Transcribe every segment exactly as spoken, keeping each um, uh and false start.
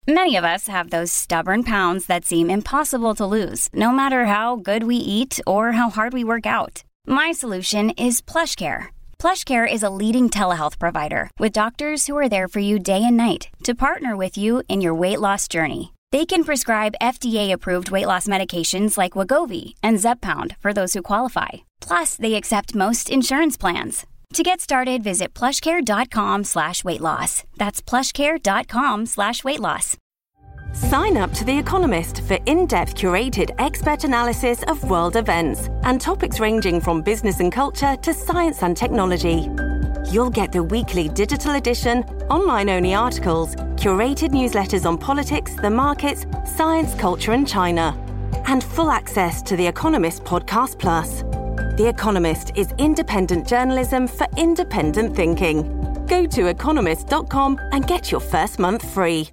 Many of us have those stubborn pounds that seem impossible to lose, no matter how good we eat or how hard we work out. My solution is PlushCare. PlushCare is a leading telehealth provider with doctors who are there for you day and night to partner with you in your weight loss journey. They can prescribe F D A-approved weight loss medications like Wegovy and Zepbound for those who qualify. Plus, they accept most insurance plans. To get started, visit plushcare.com slash weight loss. That's plushcare.com slash weight loss. Sign up to The Economist for in-depth curated expert analysis of world events and topics ranging from business and culture to science and technology. You'll get the weekly digital edition, online-only articles, curated newsletters on politics, the markets, science, culture and China, and full access to The Economist Podcast Plus. The Economist is independent journalism for independent thinking. Go to economist dot com and get your first month free.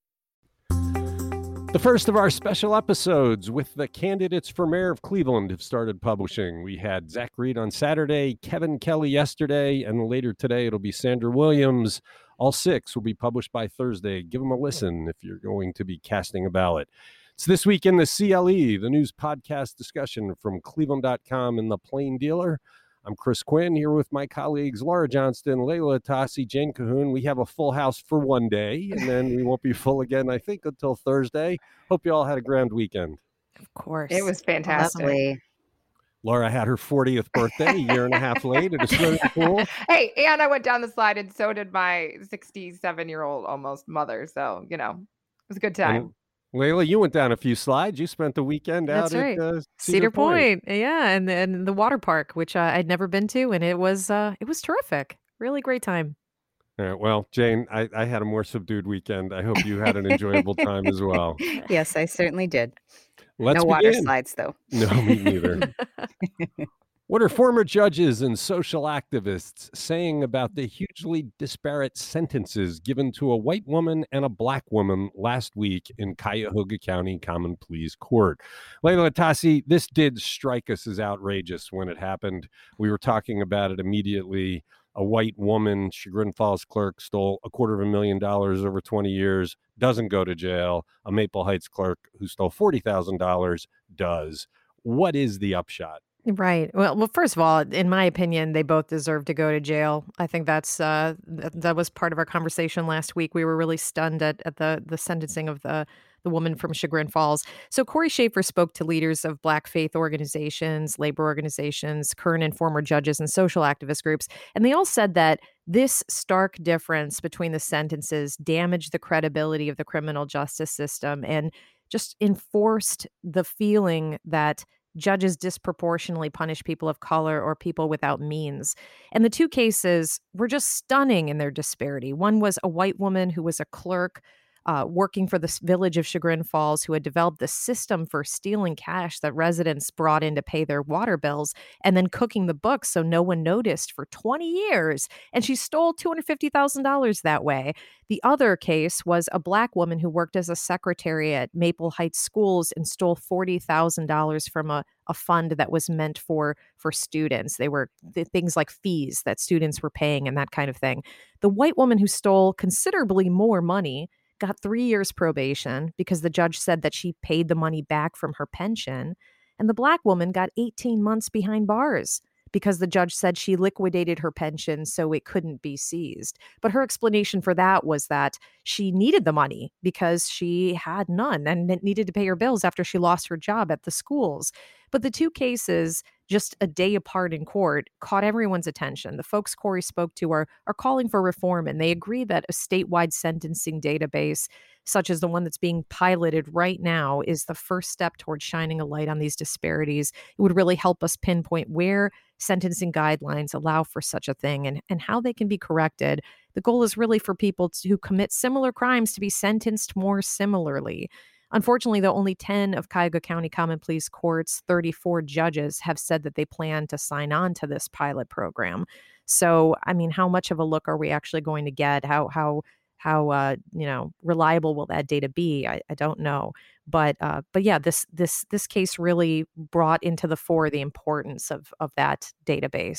The first of our special episodes with the candidates for mayor of Cleveland have started publishing. We had Zach Reed on Saturday, Kevin Kelly yesterday, and later today it'll be Sandra Williams. All six will be published by Thursday. Give them a listen if you're going to be casting a ballot. It's This Week in the C L E, the news podcast discussion from Cleveland dot com and The Plain Dealer. I'm Chris Quinn here with my colleagues Laura Johnston, Layla Tassi, Jane Cahoon. We have a full house for one day, and then we won't be full again, I think, until Thursday. Hope you all had a grand weekend. Of course. It was fantastic. Lovely. Laura had her fortieth birthday, a year and a half late at a swimming pool. Hey, and I went down the slide, and so did my sixty-seven-year-old almost mother. So, you know, it was a good time. And Layla, you went down a few slides. You spent the weekend out That's right. at uh, Cedar, Cedar Point. Point. Yeah, and and the water park, which uh, I'd never been to, and it was uh, it was terrific. Really great time. All right, well, Jane, I, I had a more subdued weekend. I hope you had an enjoyable time as well. Yes, I certainly did. Let's no water begin. slides, though. No, me neither. What are former judges and social activists saying about the hugely disparate sentences given to a white woman and a black woman last week in Cuyahoga County Common Pleas Court? Layla Tassi, this did strike us as outrageous when it happened. We were talking about it immediately. A white woman, Chagrin Falls clerk, stole a quarter of a million dollars over twenty years, doesn't go to jail. A Maple Heights clerk who stole forty thousand dollars does. What is the upshot? Right. Well, well, first of all, in my opinion, they both deserve to go to jail. I think that's uh, th- that was part of our conversation last week. We were really stunned at, at the the sentencing of the the woman from Chagrin Falls. So Corey Schaefer spoke to leaders of Black faith organizations, labor organizations, current and former judges, and social activist groups, and they all said that this stark difference between the sentences damaged the credibility of the criminal justice system and just enforced the feeling that judges disproportionately punish people of color or people without means. And the two cases were just stunning in their disparity. One was a white woman who was a clerk uh, working for the village of Chagrin Falls, who had developed the system for stealing cash that residents brought in to pay their water bills and then cooking the books so no one noticed for twenty years. And she stole two hundred fifty thousand dollars that way. The other case was a Black woman who worked as a secretary at Maple Heights schools and stole forty thousand dollars from a, a fund that was meant for, for students. They were th- things like fees that students were paying and that kind of thing. The white woman who stole considerably more money got three years probation because the judge said that she paid the money back from her pension. And the Black woman got eighteen months behind bars because the judge said she liquidated her pension so it couldn't be seized. But her explanation for that was that she needed the money because she had none and needed to pay her bills after she lost her job at the schools. But the two cases, just a day apart in court, caught everyone's attention. The folks Corey spoke to are, are calling for reform, and they agree that a statewide sentencing database, such as the one that's being piloted right now, is the first step towards shining a light on these disparities. It would really help us pinpoint where sentencing guidelines allow for such a thing and, and how they can be corrected. The goal is really for people to, who commit similar crimes to be sentenced more similarly. Unfortunately, though, only ten of Cuyahoga County Common Pleas Court's thirty-four judges have said that they plan to sign on to this pilot program. So, I mean, how much of a look are we actually going to get? How how how uh, you know reliable will that data be? I, I don't know, but uh, but yeah, this this this case really brought into the fore the importance of of that database.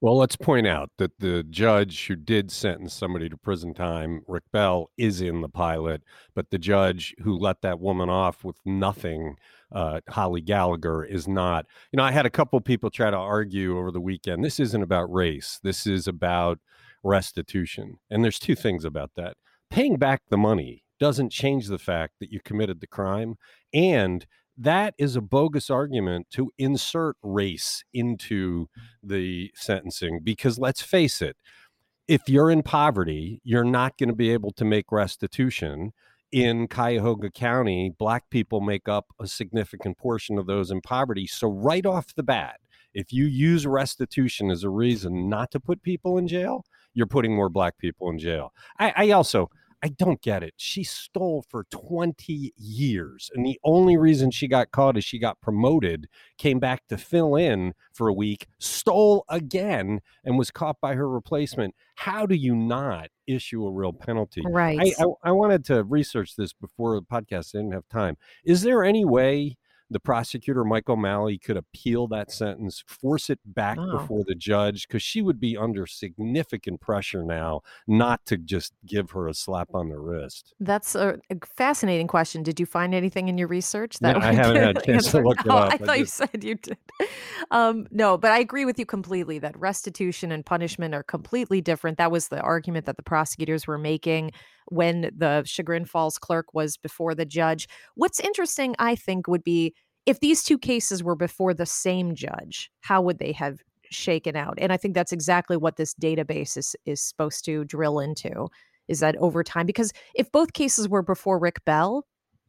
Well, let's point out that the judge who did sentence somebody to prison time, Rick Bell, is in the pilot, but the judge who let that woman off with nothing, uh, Holly Gallagher, is not. You know, I had a couple people try to argue over the weekend. This isn't about race. This is about restitution. And there's two things about that. Paying back the money doesn't change the fact that you committed the crime, and that is a bogus argument to insert race into the sentencing, because let's face it, if you're in poverty, you're not going to be able to make restitution. In Cuyahoga County, Black people make up a significant portion of those in poverty. So right off the bat, if you use restitution as a reason not to put people in jail, you're putting more Black people in jail. I, I also... I don't get it. She stole for twenty years. And the only reason she got caught is she got promoted, came back to fill in for a week, stole again, and was caught by her replacement. How do you not issue a real penalty? Right. I, I, I wanted to research this before the podcast. I didn't have time. Is there any way the prosecutor, Mike O'Malley, could appeal that sentence, force it back Oh. before the judge? Because she would be under significant pressure now not to just give her a slap on the wrist. That's a, a fascinating question. Did you find anything in your research No, that I we haven't could had a chance to answer? look it No, up. I I thought you just- said you did. Um, no, but I agree with you completely that restitution and punishment are completely different. That was the argument that the prosecutors were making when the Chagrin Falls clerk was before the judge. What's interesting, I think, would be if these two cases were before the same judge, how would they have shaken out? And I think that's exactly what this database is is supposed to drill into, is that over time. Because if both cases were before Rick Bell,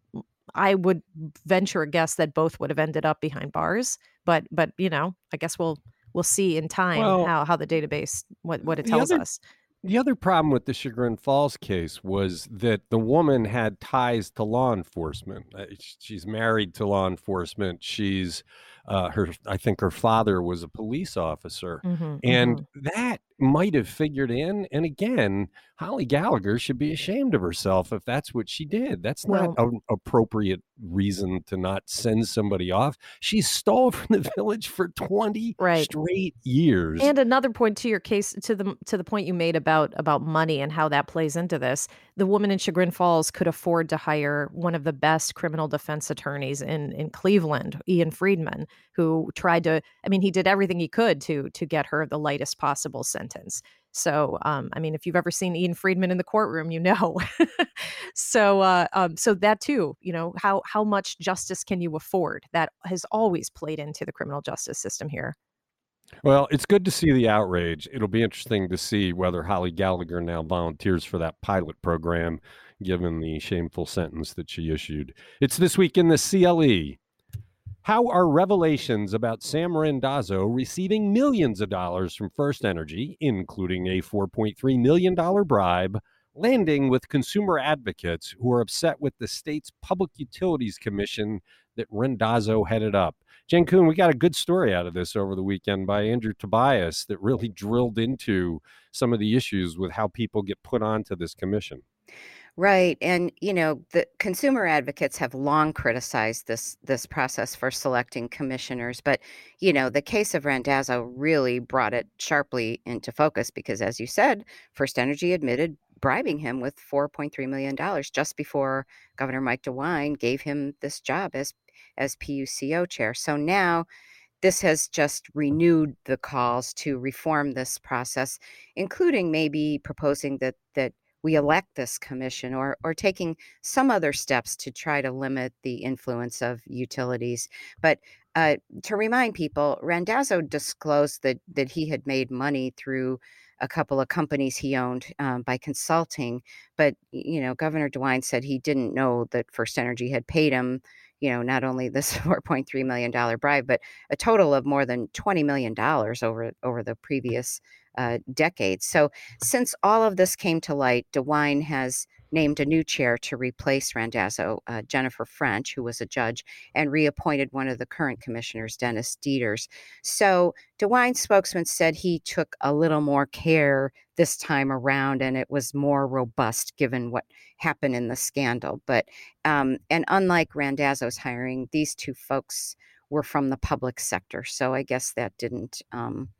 I would venture a guess that both would have ended up behind bars. But but you know, I guess we'll we'll see in time Well, how how the database what what it the tells other- us. The other problem with the Chagrin Falls case was that the woman had ties to law enforcement. Uh, sh- She's married to law enforcement. She's uh, her. I think her father was a police officer, Mhm, and mhm. that might have figured in. And again, Holly Gallagher should be ashamed of herself if that's what she did. That's not Well- an appropriate reason to not send somebody off. She stole from the village for twenty Right. straight years. And another point to your case, to the to the point you made about about money and how that plays into this, the woman in Chagrin Falls could afford to hire one of the best criminal defense attorneys in in Cleveland, Ian Friedman, who tried to. I mean, he did everything he could to to get her the lightest possible sentence. So, um, I mean, if you've ever seen Ian Friedman in the courtroom, you know. so, uh, um, so that too, you know, how how much justice can you afford? That has always played into the criminal justice system here. Well, it's good to see the outrage. It'll be interesting to see whether Holly Gallagher now volunteers for that pilot program, given the shameful sentence that she issued. It's This Week in the C L E. How are revelations about Sam Randazzo receiving millions of dollars from First Energy, including a four point three million dollars bribe, landing with consumer advocates who are upset with the state's Public Utilities Commission that Randazzo headed up? Jen Kuhn, we got a good story out of this over the weekend by Andrew Tobias that really drilled into some of the issues with how people get put onto this commission. Right. And, you know, the consumer advocates have long criticized this this process for selecting commissioners. But, you know, the case of Randazzo really brought it sharply into focus because, as you said, First Energy admitted bribing him with four point three million dollars just before Governor Mike DeWine gave him this job as as P U C O chair. So now this has just renewed the calls to reform this process, including maybe proposing that that we elect this commission or or taking some other steps to try to limit the influence of utilities. But uh, to remind people, Randazzo disclosed that that he had made money through a couple of companies he owned um, by consulting. But, you know, Governor DeWine said he didn't know that First Energy had paid him, you know, not only this four point three million dollars bribe, but a total of more than twenty million dollars over, over the previous uh, decade. So since all of this came to light, DeWine has named a new chair to replace Randazzo, uh, Jennifer French, who was a judge, and reappointed one of the current commissioners, Dennis Dieters. So DeWine's spokesman said he took a little more care this time around, and it was more robust given what happened in the scandal. But um, and unlike Randazzo's hiring, these two folks were from the public sector, so I guess that didn't um,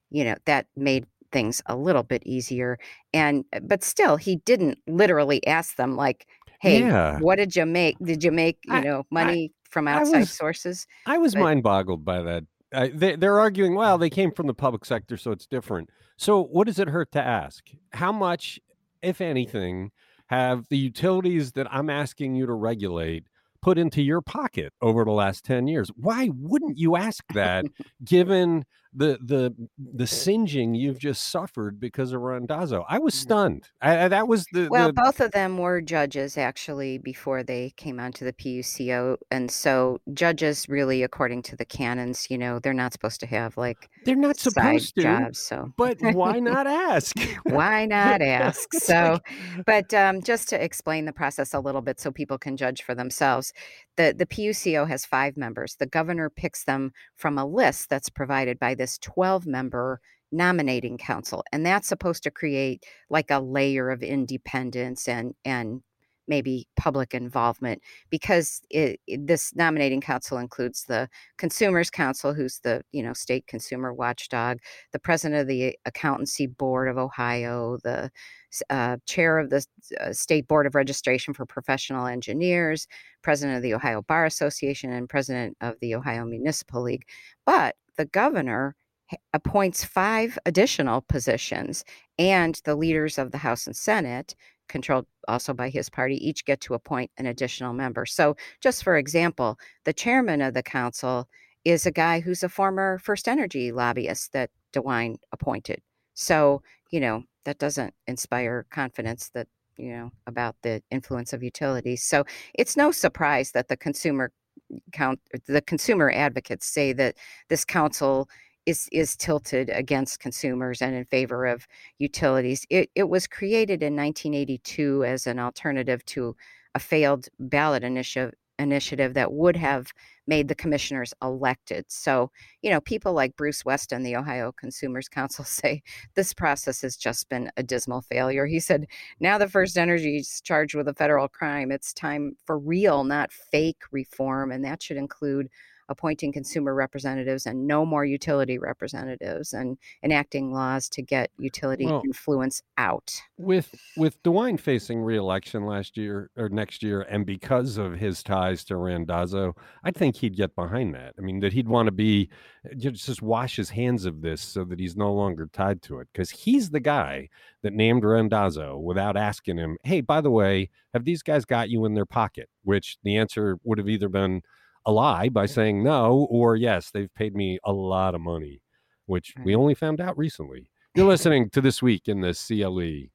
you know, that made things a little bit easier. And but still, he didn't literally ask them like, hey, Yeah. what did you make? Did you make, you I know, I money from I outside was sources? I was But mind boggled by that. I, they, they're arguing, well, they came from the public sector, so it's different. So, what does it hurt to ask? How much, if anything, have the utilities that I'm asking you to regulate put into your pocket over the last ten years? Why wouldn't you ask that, given the the the singeing you've just suffered because of Randazzo? I was stunned. I, I- that was the Well, the both of them were judges actually before they came onto the P U C O. And so judges really, according to the canons, you know, they're not supposed to have like they're not side supposed to, jobs. So but why not ask? why not ask? It's So, like, but um, just to explain the process a little bit so people can judge for themselves, the, the P U C O has five members. The governor picks them from a list that's provided by this twelve member nominating council. And that's supposed to create like a layer of independence and, and maybe public involvement because it, it- this nominating council includes the consumers council, who's the, you know, state consumer watchdog, the president of the accountancy board of Ohio, the uh, chair of the uh, state board of registration for professional engineers, president of the Ohio Bar Association, and president of the Ohio Municipal League. But the governor h- appoints five additional positions, and the leaders of the House and Senate, controlled also by his party, each get to appoint an additional member. So, just for example, the chairman of the council is a guy who's a former First Energy lobbyist that DeWine appointed. So, you know, that doesn't inspire confidence that, you know, about the influence of utilities. So, it's no surprise that the consumer count the consumer advocates say that this council is is tilted against consumers and in favor of utilities. It it was created in nineteen eighty-two as an alternative to a failed ballot initiative initiative that would have made the commissioners elected. So, you know, people like Bruce Weston, the Ohio Consumers Council, say this process has just been a dismal failure. He said, now the First Energy is charged with a federal crime. It's time for real, not fake reform. And that should include appointing consumer representatives and no more utility representatives and enacting laws to get utility well, influence out. with with DeWine facing re-election last year or next year, and because of his ties to Randazzo, I think he'd get behind that. I mean, that he'd want to be just just wash his hands of this so that he's no longer tied to it, because he's the guy that named Randazzo without asking him, hey, by the way, have these guys got you in their pocket? Which the answer would have either been a lie by saying no, or yes, they've paid me a lot of money, which we Right. only found out recently. You're listening to This Week in the C L E.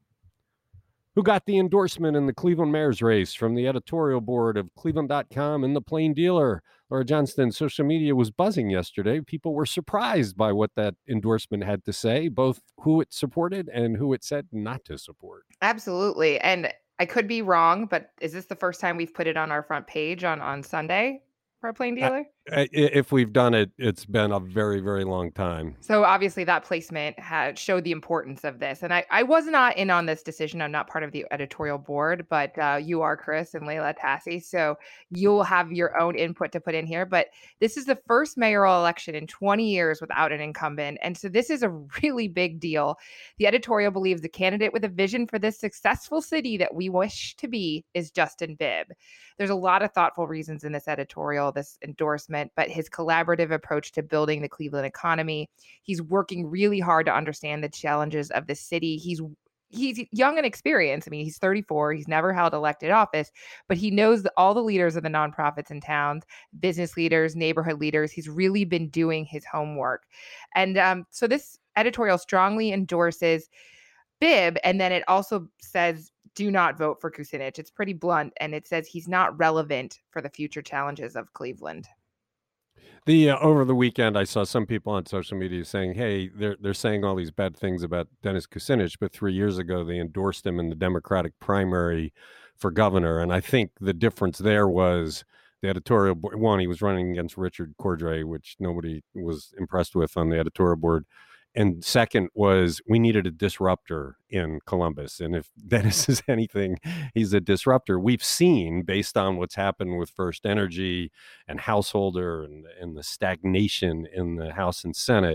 Who got the endorsement in the Cleveland Mayor's race from the editorial board of Cleveland dot com and the Plain Dealer? Laura Johnston, social media was buzzing yesterday. People were surprised by what that endorsement had to say, both who it supported and who it said not to support. Absolutely. And I could be wrong, but is this the first time we've put it on our front page on, on Sunday for a Plain I- Dealer? I- If we've done it, it's been a very, very long time. So obviously that placement had showed the importance of this. And I, I was not in on this decision. I'm not part of the editorial board, but uh, you are, Chris, and Layla Tassi. So you'll have your own input to put in here. But this is the first mayoral election in twenty years without an incumbent. And so this is a really big deal. The editorial believes the candidate with a vision for this successful city that we wish to be is Justin Bibb. There's a lot of thoughtful reasons in this editorial, this endorsement, but his collaborative approach to building the Cleveland economy. He's working really hard to understand the challenges of the city. He's he's young and experienced. I mean, he's thirty-four. He's never held elected office, but he knows that all the leaders of the nonprofits in town, business leaders, neighborhood leaders. He's really been doing his homework. And um, so this editorial strongly endorses Bibb, and then it also says, do not vote for Kucinich. It's pretty blunt, and it says he's not relevant for the future challenges of Cleveland. The uh, over the weekend, I saw some people on social media saying, "Hey, they're they're saying all these bad things about Dennis Kucinich, but three years ago they endorsed him in the Democratic primary for governor." And I think the difference there was the editorial board. One, he was running against Richard Cordray, which nobody was impressed with on the editorial board. And second was we needed a disruptor in Columbus. And if Dennis is anything, he's a disruptor. We've seen, based on what's happened with First Energy and Householder and, and the stagnation in the House and Senate,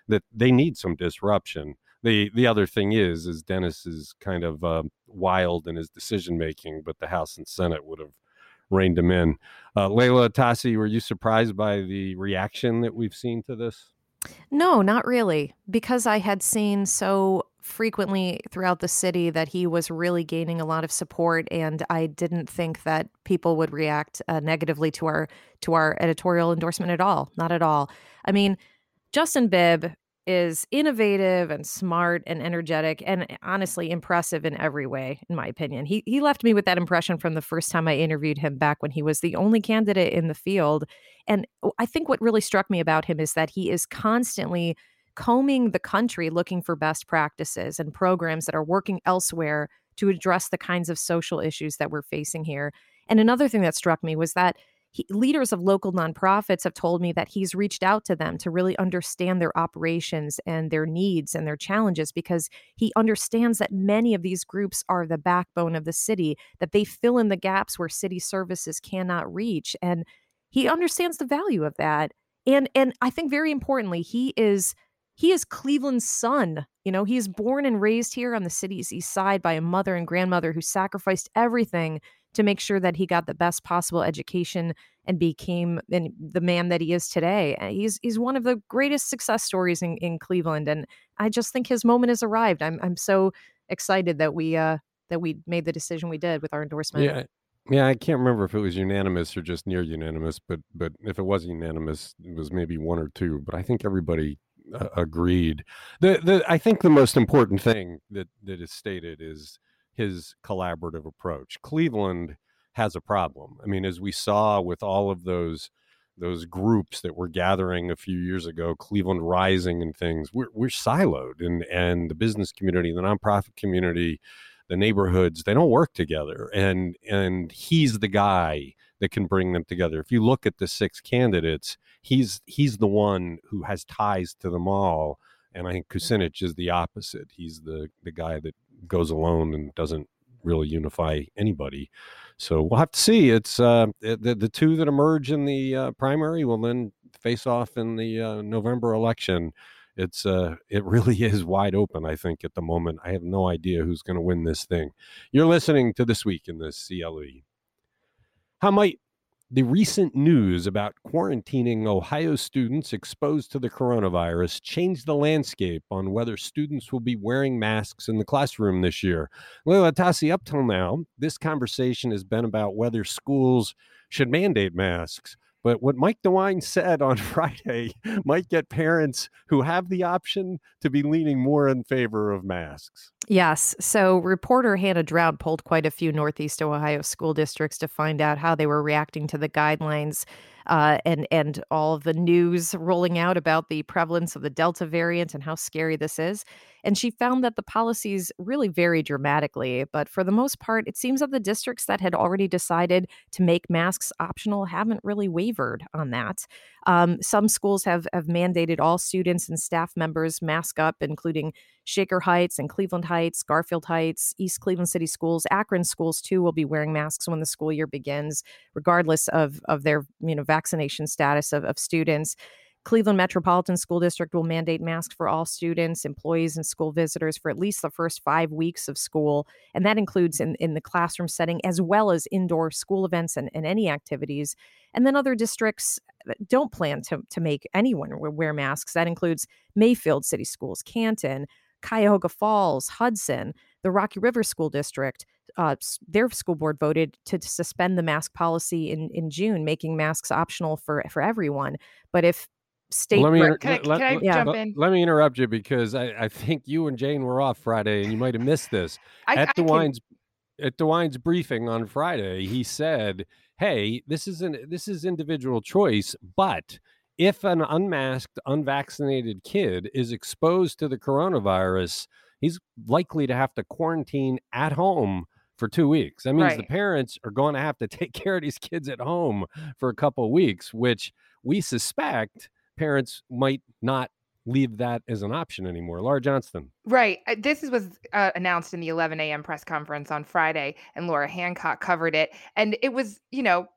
that they need some disruption. The the other thing is, is Dennis is kind of uh, wild in his decision making, but the House and Senate would have reined him in. Uh, Leila Atassi, were you surprised by the reaction that we've seen to this? No, not really, because I had seen so frequently throughout the city that he was really gaining a lot of support, and I didn't think that people would react uh, negatively to our to our editorial endorsement at all. Not at all. I mean, Justin Bibb is innovative and smart and energetic and honestly impressive in every way, in my opinion. He he left me with that impression from the first time I interviewed him back when he was the only candidate in the field. And I think what really struck me about him is that he is constantly combing the country looking for best practices and programs that are working elsewhere to address the kinds of social issues that we're facing here. And another thing that struck me was that He, leaders of local nonprofits have told me that he's reached out to them to really understand their operations and their needs and their challenges, because he understands that many of these groups are the backbone of the city, that they fill in the gaps where city services cannot reach. And he understands the value of that. And and I think very importantly, he is he is Cleveland's son. You know, he is born and raised here on the city's east side by a mother and grandmother who sacrificed everything to make sure that he got the best possible education and became the man that he is today. He's he's one of the greatest success stories in, in Cleveland, and I just think his moment has arrived. I'm I'm so excited that we uh that we made the decision we did with our endorsement. Yeah. Yeah, I can't remember if it was unanimous or just near unanimous, but but if it was unanimous, it was maybe one or two. But I think everybody uh, agreed. The the I think the most important thing that that is stated is his collaborative approach. Cleveland has a problem. I mean, as we saw with all of those those groups that were gathering a few years ago, Cleveland Rising and things, we're we're siloed, and and the business community, the nonprofit community, the neighborhoods, they don't work together. And and he's the guy that can bring them together. If you look at the six candidates, he's he's the one who has ties to them all. And I think Kucinich is the opposite. He's the the guy that goes alone and doesn't really unify anybody. So we'll have to see. It's uh, the, the two that emerge in the uh, primary will then face off in the uh, November election. It's uh, it really is wide open, I think, at the moment. I have no idea who's going to win this thing. You're listening to This Week in the C L E. How might the recent news about quarantining Ohio students exposed to the coronavirus changed the landscape on whether students will be wearing masks in the classroom this year? Leila Atassi, up till now, this conversation has been about whether schools should mandate masks. But what Mike DeWine said on Friday might get parents who have the option to be leaning more in favor of masks. Yes. So reporter Hannah Drought polled quite a few Northeast Ohio school districts to find out how they were reacting to the guidelines uh, and, and all of the news rolling out about the prevalence of the Delta variant and how scary this is. And she found that the policies really vary dramatically. But for the most part, it seems that the districts that had already decided to make masks optional haven't really wavered on that. Um, some schools have, have mandated all students and staff members mask up, including Shaker Heights and Cleveland Heights, Garfield Heights, East Cleveland City Schools. Akron schools, too, will be wearing masks when the school year begins, regardless of, of their you know vaccination status of, of students. Cleveland Metropolitan School District will mandate masks for all students, employees, and school visitors for at least the first five weeks of school. And that includes in, in the classroom setting, as well as indoor school events and, and any activities. And then other districts don't plan to, to make anyone wear masks. That includes Mayfield City Schools, Canton, Cuyahoga Falls, Hudson, the Rocky River School District. Uh, their school board voted to suspend the mask policy in, in June, making masks optional for, for everyone. But if state... Let me, inter- can I, let, can I let, jump let, in? Let me interrupt you because I, I think you and Jane were off Friday and you might have missed this. I, At I DeWine's can... at DeWine's briefing on Friday, he said, hey, this is an this is individual choice, but if an unmasked, unvaccinated kid is exposed to the coronavirus, he's likely to have to quarantine at home for two weeks. That means Right. the parents are going to have to take care of these kids at home for a couple of weeks, which we suspect parents might not leave that as an option anymore. Laura Johnston. Right. Uh, This is, was uh, announced in the eleven a.m. press conference on Friday, and Laura Hancock covered it. And it was, you know,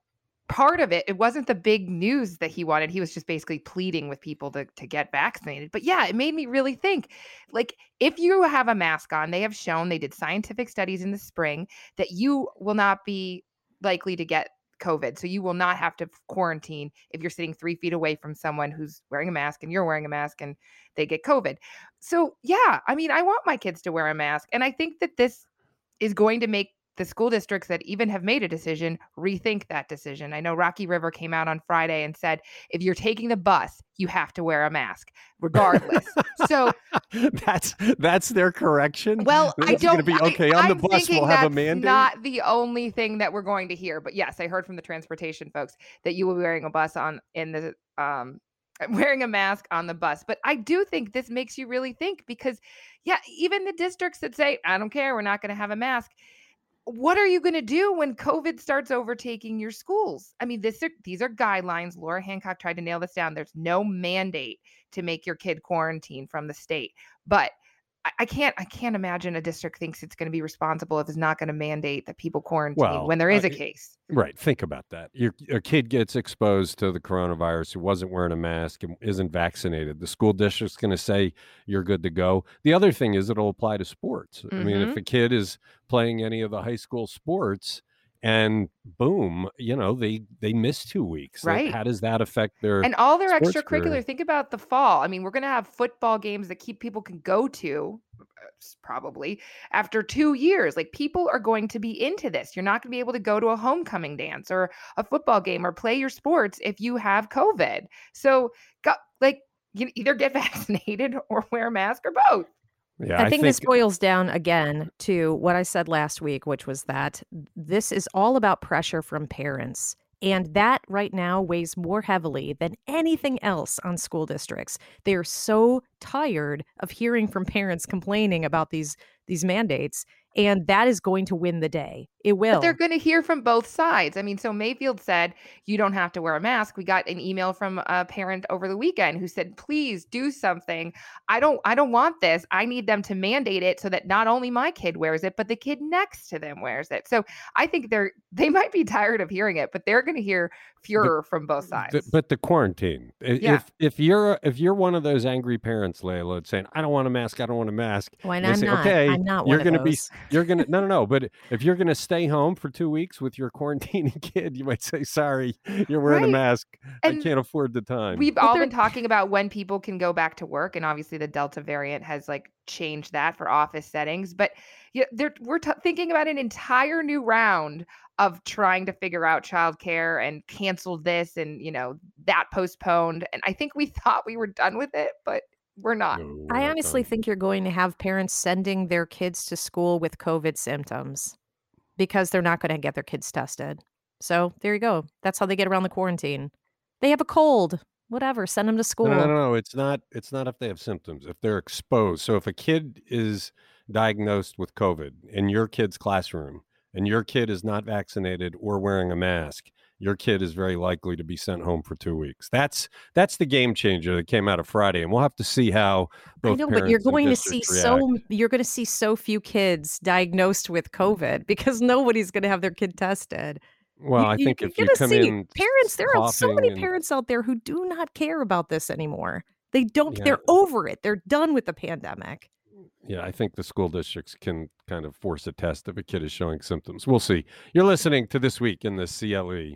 part of it, it wasn't the big news that he wanted. He was just basically pleading with people to, to get vaccinated. But yeah, it made me really think, like, if you have a mask on, they have shown, they did scientific studies in the spring, that you will not be likely to get COVID. So you will not have to quarantine if you're sitting three feet away from someone who's wearing a mask and you're wearing a mask and they get COVID. So yeah, I mean, I want my kids to wear a mask. And I think that this is going to make the school districts that even have made a decision rethink that decision. I know Rocky River came out on Friday and said, if you're taking the bus, you have to wear a mask regardless. So that's that's their correction. Well, it's I don't gonna be okay I, on the I'm bus. We'll have a mandate. Not the only thing that we're going to hear, but yes, I heard from the transportation folks that you will be wearing a bus on in the um wearing a mask on the bus. But I do think this makes you really think, because yeah, even the districts that say, I don't care, we're not going to have a mask. What are you going to do when COVID starts overtaking your schools? I mean, this are, these are guidelines. Laura Hancock tried to nail this down. There's no mandate to make your kid quarantine from the state. But I, I can't I can't imagine a district thinks it's going to be responsible if it's not going to mandate that people quarantine well, when there is uh, a case. Right. Think about that. Your a kid gets exposed to the coronavirus who wasn't wearing a mask and isn't vaccinated. The school district's going to say you're good to go. The other thing is it'll apply to sports. Mm-hmm. I mean, if a kid is playing any of the high school sports and boom, you know, they they miss two weeks. Right. Like, how does that affect their and all their extracurricular? career? Think about the fall. I mean, we're going to have football games that keep people can go to probably after two years. Like, people are going to be into this. You're not going to be able to go to a homecoming dance or a football game or play your sports if you have COVID. So, go, like, you either get vaccinated or wear a mask or both. Yeah, I, I think, think this boils down again to what I said last week, which was that this is all about pressure from parents. And that right now weighs more heavily than anything else on school districts. They are so tired of hearing from parents complaining about these, these mandates. And that is going to win the day. It will. But they're going to hear from both sides. I mean, so Mayfield said, you don't have to wear a mask. We got an email from a parent over the weekend who said, please do something. I don't, I don't want this. I need them to mandate it so that not only my kid wears it, but the kid next to them wears it. So I think they're, they might be tired of hearing it, but they're going to hear furor the, from both sides. The, but the quarantine, yeah. if, if you're, if you're one of those angry parents, Layla, saying, I don't want a mask, I don't want a mask. When I'm say, not, okay, I'm not you're one gonna of be, those. you're going to, no, no, no. But if you're going to stay home for two weeks with your quarantining kid, you might say, sorry, you're wearing right. a mask. And I can't afford the time. We've all been talking about when people can go back to work. And obviously the Delta variant has like changed that for office settings. But yeah, we're t- thinking about an entire new round of trying to figure out childcare and cancel this and, you know, that postponed. And I think we thought we were done with it, but we're not. No, we're I not honestly done. think you're going to have parents sending their kids to school with COVID symptoms because they're not going to get their kids tested. So there you go. That's how they get around the quarantine. They have a cold, whatever, send them to school. No, no, no, no. It's not, it's not if they have symptoms, if they're exposed. So if a kid is diagnosed with COVID in your kid's classroom and your kid is not vaccinated or wearing a mask, your kid is very likely to be sent home for two weeks. That's that's the game changer that came out of Friday, and we'll have to see how both I know, parents but you're and going to see districts so react. you're going to see so few kids diagnosed with COVID because nobody's going to have their kid tested. Well, You- I you- think you're if you gonna come see in parents, there are so many coughing and- parents out there who do not care about this anymore. They don't. Yeah. They're over it. They're done with the pandemic. Yeah, I think the school districts can kind of force a test if a kid is showing symptoms. We'll see. You're listening to This Week in the C L E.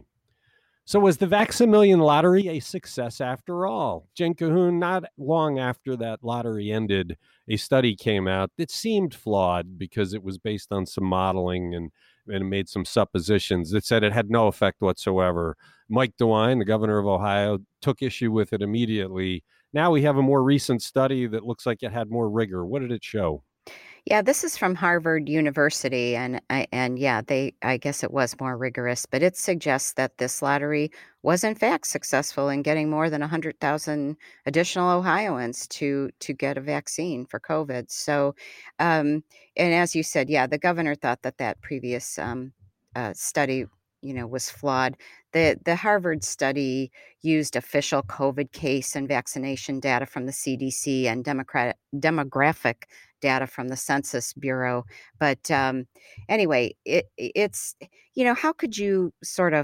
So was the Vaximillion lottery a success after all? Jen Cahoon, not long after that lottery ended, a study came out that seemed flawed because it was based on some modeling and, and made some suppositions that said it had no effect whatsoever. Mike DeWine, the governor of Ohio, took issue with it immediately. Now we have a more recent study that looks like it had more rigor. What did it show? Yeah, this is from Harvard University, and I- and yeah, they I guess it was more rigorous, but it suggests that this lottery was in fact successful in getting more than one hundred thousand additional Ohioans to to get a vaccine for COVID. So, um, and as you said, yeah, the governor thought that that previous um, uh, study, you know, was flawed. The the Harvard study used official COVID case and vaccination data from the C D C and Democratic demographic data from the Census Bureau. But um, anyway, it it's, you know, how could you sort of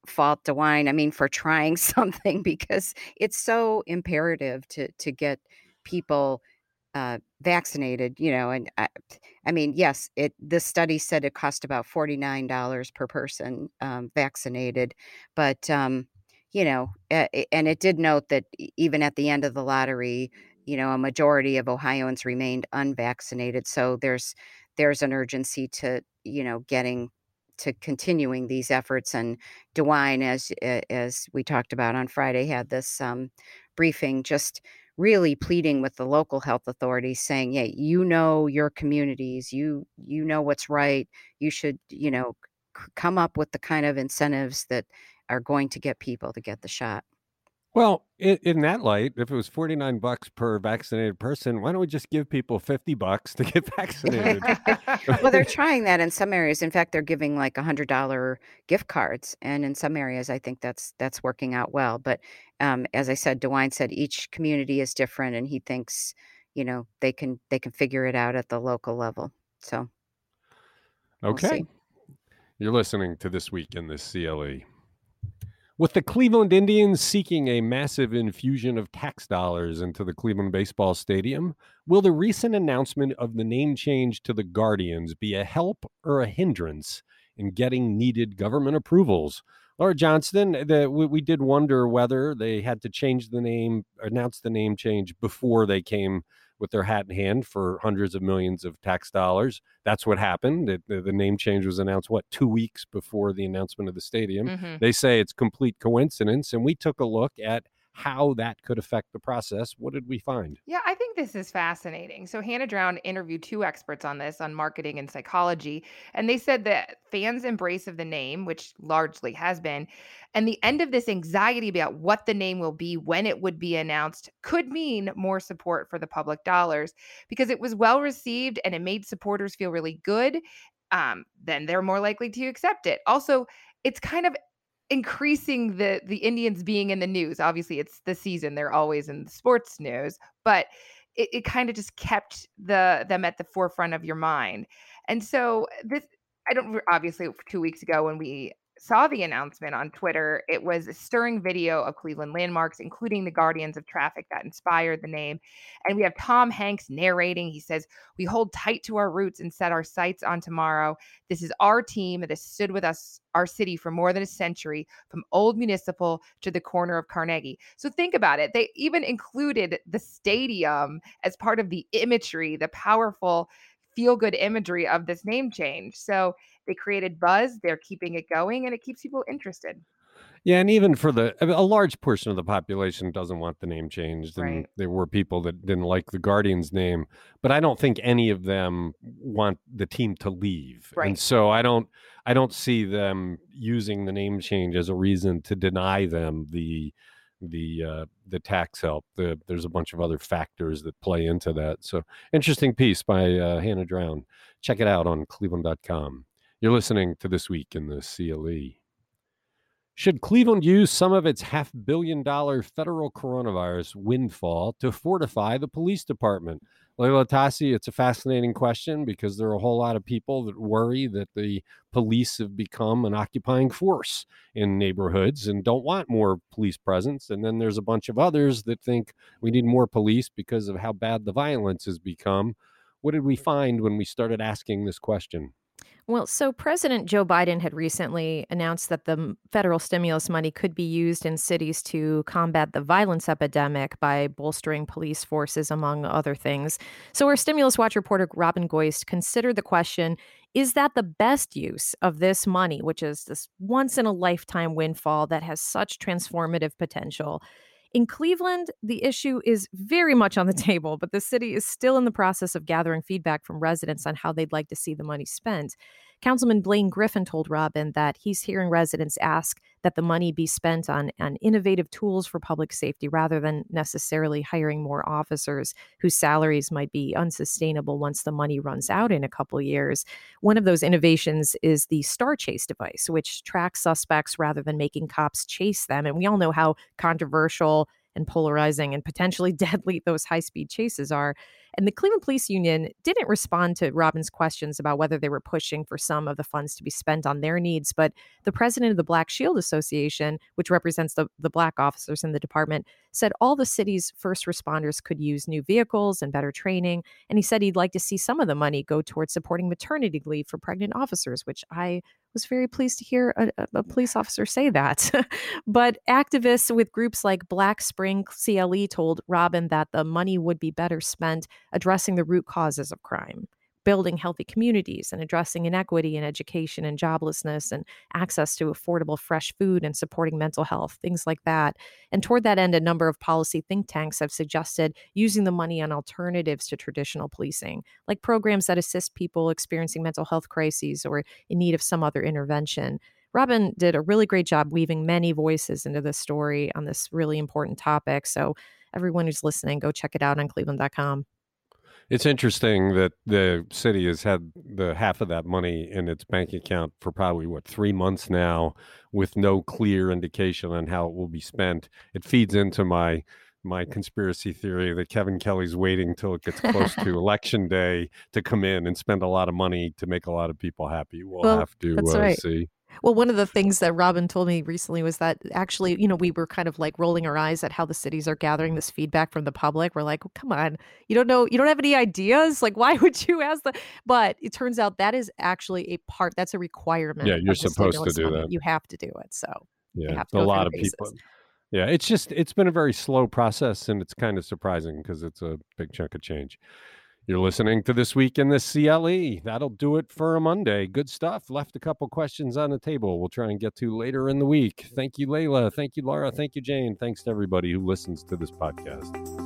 fault DeWine, I mean, for trying something because it's so imperative to to get people uh, vaccinated, you know, and I, I mean, yes, it the study said it cost about forty-nine dollars per person um, vaccinated, but um, you know, a- a- and it did note that e- even at the end of the lottery, you know, a majority of Ohioans remained unvaccinated. So there's there's an urgency to, you know, getting to continuing these efforts. And DeWine, as a- as we talked about on Friday, had this um, briefing just really pleading with the local health authorities saying, yeah, you know your communities, you you know what's right. You should, you know, c- come up with the kind of incentives that are going to get people to get the shot. Well, in, in that light, if it was forty-nine bucks per vaccinated person, why don't we just give people fifty bucks to get vaccinated? Well, they're trying that in some areas. In fact, they're giving like a hundred dollar gift cards, and in some areas, I think that's that's working out well. But um, as I said, DeWine said each community is different, and he thinks, you know, they can they can figure it out at the local level. So we'll Okay. see. You're listening to This Week in the C L E. With the Cleveland Indians seeking a massive infusion of tax dollars into the Cleveland Baseball Stadium, will the recent announcement of the name change to the Guardians be a help or a hindrance in getting needed government approvals? Laura Johnston, the, we, we did wonder whether they had to change the name, announce the name change before they came with their hat in hand for hundreds of millions of tax dollars. That's what happened. It, the, the name change was announced, what, two weeks before the announcement of the stadium. Mhm. They say it's complete coincidence, and we took a look at how that could affect the process. What did we find? Yeah, I think this is fascinating. So Hannah Drown interviewed two experts on this, on marketing and psychology, and they said that fans' embrace of the name, which largely has been, and the end of this anxiety about what the name will be when it would be announced could mean more support for the public dollars because it was well received and it made supporters feel really good. Um, then they're more likely to accept it. Also, it's kind of increasing the the Indians being in the news. Obviously, it's the season; they're always in the sports news, but it, it kind of just kept the them at the forefront of your mind. And so this, I don't obviously two weeks ago when we saw the announcement on Twitter, it was a stirring video of Cleveland landmarks, including the Guardians of Traffic that inspired the name. And we have Tom Hanks narrating. He says, "We hold tight to our roots and set our sights on tomorrow. This is our team that has stood with us, our city, for more than a century, from Old Municipal to the corner of Carnegie." So think about it. They even included the stadium as part of the imagery, the powerful feel-good imagery of this name change. So they created buzz, they're keeping it going, and it keeps people interested. Yeah, and even for the a large portion of the population doesn't want the name changed, and Right. there were people that didn't like the Guardians name, but I don't think any of them want the team to leave, and Right. so I don't I don't see them using the name change as a reason to deny them the the uh, the tax help. The, there's a bunch of other factors that play into that. So interesting piece by uh, Hannah Drown. Check it out on cleveland dot com. You're listening to This Week in the C L E. Should Cleveland use some of its half billion dollar federal coronavirus windfall to fortify the police department? Leila Tassi, it's a fascinating question because there are a whole lot of people that worry that the police have become an occupying force in neighborhoods and don't want more police presence. And then there's a bunch of others that think we need more police because of how bad the violence has become. What did we find when we started asking this question? Well, so President Joe Biden had recently announced that the m- federal stimulus money could be used in cities to combat the violence epidemic by bolstering police forces, among other things. So our Stimulus Watch reporter Robin Goist considered the question, is that the best use of this money, which is this once in a lifetime windfall that has such transformative potential? In Cleveland, the issue is very much on the table, but the city is still in the process of gathering feedback from residents on how they'd like to see the money spent. Councilman Blaine Griffin told Robin that he's hearing residents ask that the money be spent on, on innovative tools for public safety rather than necessarily hiring more officers whose salaries might be unsustainable once the money runs out in a couple years. One of those innovations is the Star Chase device, which tracks suspects rather than making cops chase them. And we all know how controversial and polarizing and potentially deadly those high-speed chases are. And the Cleveland Police Union didn't respond to Robin's questions about whether they were pushing for some of the funds to be spent on their needs. But the president of the Black Shield Association, which represents the, the Black officers in the department, said all the city's first responders could use new vehicles and better training. And he said he'd like to see some of the money go towards supporting maternity leave for pregnant officers, which I was very pleased to hear a, a police officer say that. But activists with groups like Black Spring C L E told Robin that the money would be better spent addressing the root causes of crime, building healthy communities and addressing inequity in education and joblessness and access to affordable fresh food and supporting mental health, things like that. And toward that end, a number of policy think tanks have suggested using the money on alternatives to traditional policing, like programs that assist people experiencing mental health crises or in need of some other intervention. Robin did a really great job weaving many voices into this story on this really important topic. So everyone who's listening, go check it out on cleveland dot com. It's interesting that the city has had the half of that money in its bank account for probably, what, three months now with no clear indication on how it will be spent. It feeds into my my conspiracy theory that Kevin Kelly's waiting till it gets close to election day to come in and spend a lot of money to make a lot of people happy. We'll, well, have to that's uh, right. see. Well, one of the things that Robin told me recently was that actually, you know, we were kind of like rolling our eyes at how the cities are gathering this feedback from the public. We're like, oh, come on, you don't know, you don't have any ideas? Like, why would you ask that? But it turns out that is actually a part, that's a requirement. Yeah, you're of the supposed to stimulus do money. that. You have to do it. So you Yeah, have to a go through lot the of paces. people. Yeah, it's just, it's been a very slow process, and it's kind of surprising because it's a big chunk of change. You're listening to This Week in the C L E. That'll do it for a Monday. Good stuff. Left a couple questions on the table we'll try and get to later in the week. Thank you, Layla. Thank you, Laura. Thank you, Jane. Thanks to everybody who listens to this podcast.